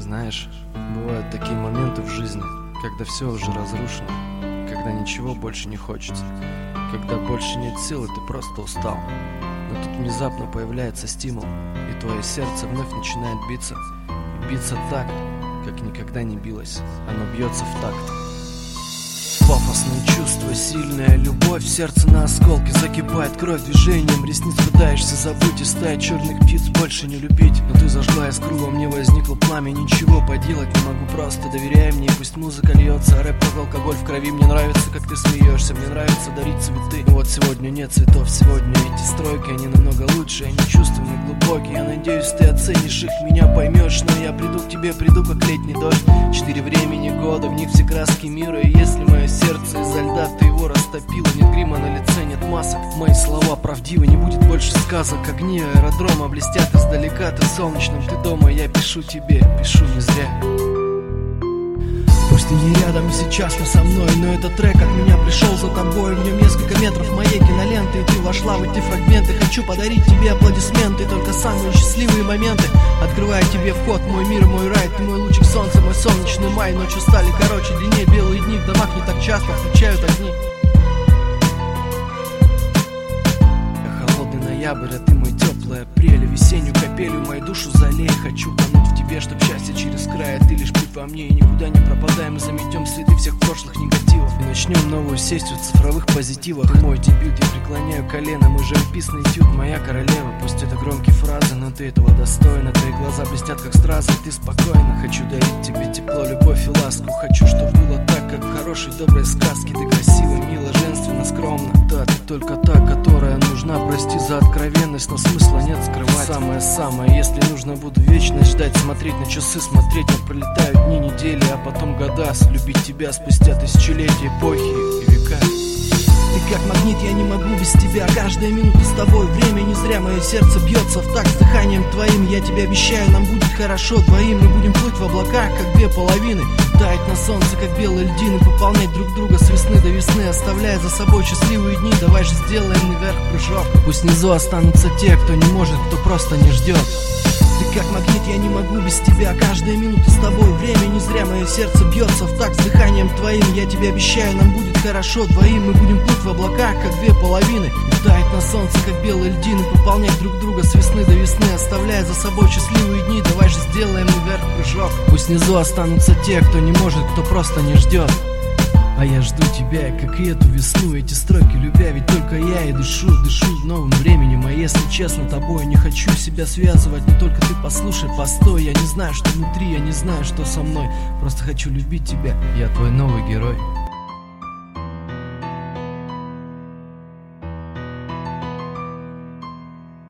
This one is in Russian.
Знаешь, бывают такие моменты в жизни, когда все уже разрушено, когда ничего больше не хочется, когда больше нет сил и ты просто устал. Но тут внезапно появляется стимул, и твое сердце вновь начинает биться. И биться так, как никогда не билось. Оно бьется в такт. Пафосные чувства, сильная любовь, сердце на осколки закипает кровь движением, ресниц пытаешься забыть и стаи черных птиц больше не любить. Но ты зажгла искру, во мне возникло пламя, ничего поделать не могу, просто доверяй мне, пусть музыка льется, рэп как алкоголь в крови. Мне нравится, как ты смеешься, мне нравится дарить цветы. Но вот сегодня нет цветов, сегодня эти стройки, они намного лучше, они чувственные, глубокие. Я надеюсь, ты оценишь их, меня поймешь, но я приду к тебе, приду как летний дождь. 4 времени года, в них все краски мира, и если мое сердце из-за льда ты его растопила, нет грима на лице, нет масок, мои слова правдивы, не будет больше сказок. Огни аэродрома блестят издалека, ты солнечным, ты дома, я пишу тебе, пишу не зря. Пусть ты не рядом сейчас, не со мной, но этот трек от меня пришел за тобой. В нем несколько метров моей киноленты, и ты вошла в эти фрагменты. Хочу подарить тебе аплодисменты, только самые счастливые моменты. Открываю тебе вход, мой мир, мой рай. Ты мой лучик солнца, мой солнечный май. Ночью стали короче, длиннее, белые дни в домах не так часто включают огни. Я холодный ноябрь, а ты мой теплый апрель. Весеннюю капелью мою душу залей. Хочу тонуть в тебе, чтоб счастье через край, а ты лишь путь во мне. И никуда не пропадай, мы заметем следы всех прошлых негативов и начнем новую сессию в цифровых позитивах. Мой дебют, я преклоняю колено, мой живописный этюд, моя королева. Пусть это громкие фразы, но ты этого достойна. Твои глаза блестят как стразы, ты спокойна. Хочу дарить тебе тепло, любовь и ласку. Хочу, чтоб было так, как в хорошей доброй сказке. Ты красива, мила, женственно, скромна. Да, ты только та, которая нужна. Прости за откровенность, но смысла нет скрывать. Самое-самое, если нужно, буду вечность ждать. Смотреть на часы, смотреть, как пролетают дни, недели, а потом года. Любить тебя спустя тысячелетия, эпохи и века. Ты как магнит, я не могу без тебя. Каждая минута с тобой, время не зря. Мое сердце бьется в такт с дыханием твоим. Я тебе обещаю, нам будет хорошо двоим. Мы будем плыть в облаках, как две половины, таять на солнце, как белые льдины, пополнять друг друга с весны до весны, оставляя за собой счастливые дни. Давай же сделаем наверх прыжок. Пусть внизу останутся те, кто не может, кто просто не ждет. Ты как магнит, я не могу без тебя. Каждая минута с тобой, время не зря. Мое сердце бьется в такт с дыханием твоим. Я тебе обещаю, нам будет хорошо двоим. Мы будем плыть в облаках, как две половины, таять на солнце, как белые льдины, пополнять друг друга с весны до весны, оставляя за собой счастливые дни. Давай же сделаем наверх прыжок. Пусть внизу останутся те, кто не может, кто просто не ждет. А я жду тебя, как и эту весну, эти строки любя, ведь только я и дышу новым временем. А если честно, тобой не хочу себя связывать, но только ты послушай, постой. Я не знаю, что внутри, я не знаю, что со мной, просто хочу любить тебя, я твой новый герой.